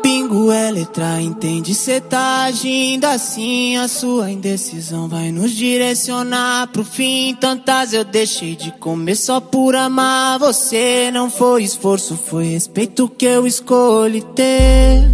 pingo é letra, entende? Cê tá agindo assim, a sua indecisão vai nos direcionar pro fim. Tantas eu deixei de comer só por amar você. Não foi esforço, foi respeito que eu escolhi ter.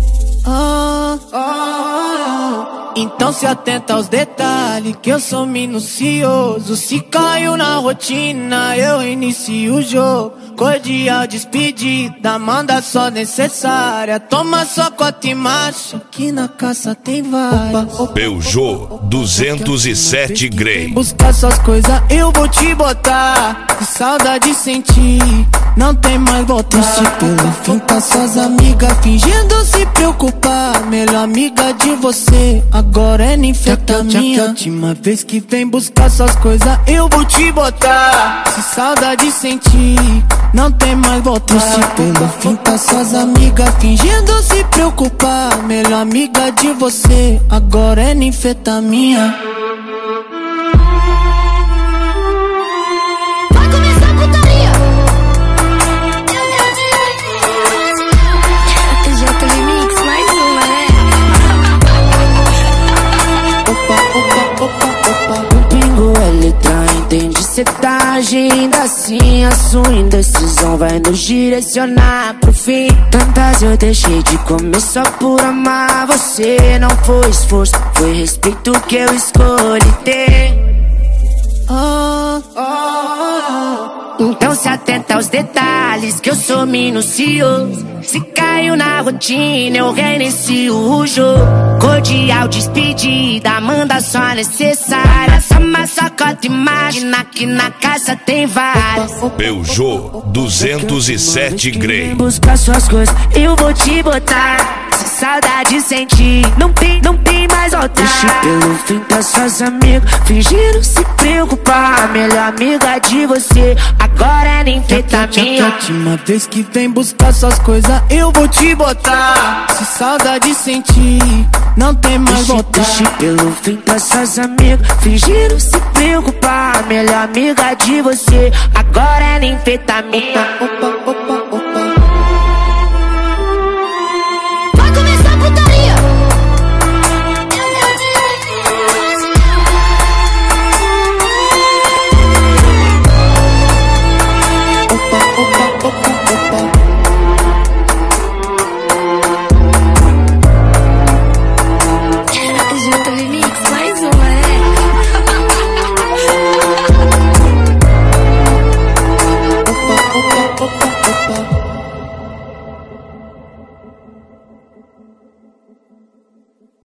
Então se atenta aos detalhes, que eu sou minucioso. Se caiu na rotina, eu inicio o jogo. Cordial despedida, manda só necessária. Toma só cota e marcha, que na caça tem várias. Peugeot 207 Grey. Buscar suas coisas, eu vou te botar. Que saudade sentir, não tem mais volta. Triste pelo fim, tá suas amigas fingindo se preocupar. Melhor amiga de você, agora é ninfetamina. Última vez que vem buscar suas coisas, eu vou te botar. Se saudade sentir, não tem mais volta. Triste pelo fim, tá suas amigas fingindo se preocupar. Melhor amiga de você, agora é ninfetamina. Vai começar a putaria. J Remix, mais uma, né? O pingo é letra, entende? Cê tá agindo assim, a sua indecisão vai nos direcionar pro fim. Tantas eu deixei de comer só por amar você. Não foi esforço, foi respeito que eu escolhi ter. Então se atenta aos detalhes, que eu sou minucioso. Se caiu na rotina, eu reinicio o jogo. Cordial despedida, manda só a necessária. Sama só cota e máquina, que na casa tem várias. Peugeot 207 Grey. Buscar suas coisas, eu vou te botar. Se saudade sentir, não tem mais volta. Triste pelo fim, tá suas amigas fingindo se preocupar. Melhor amiga de você, agora é ninfetamina. Última vez que vem buscar suas coisas, eu vou te botar. Se saudade sentir, não tem mais volta. Triste pelo fim, tá suas amigas fingindo se preocupar. Melhor amiga de você, agora é ninfetamina.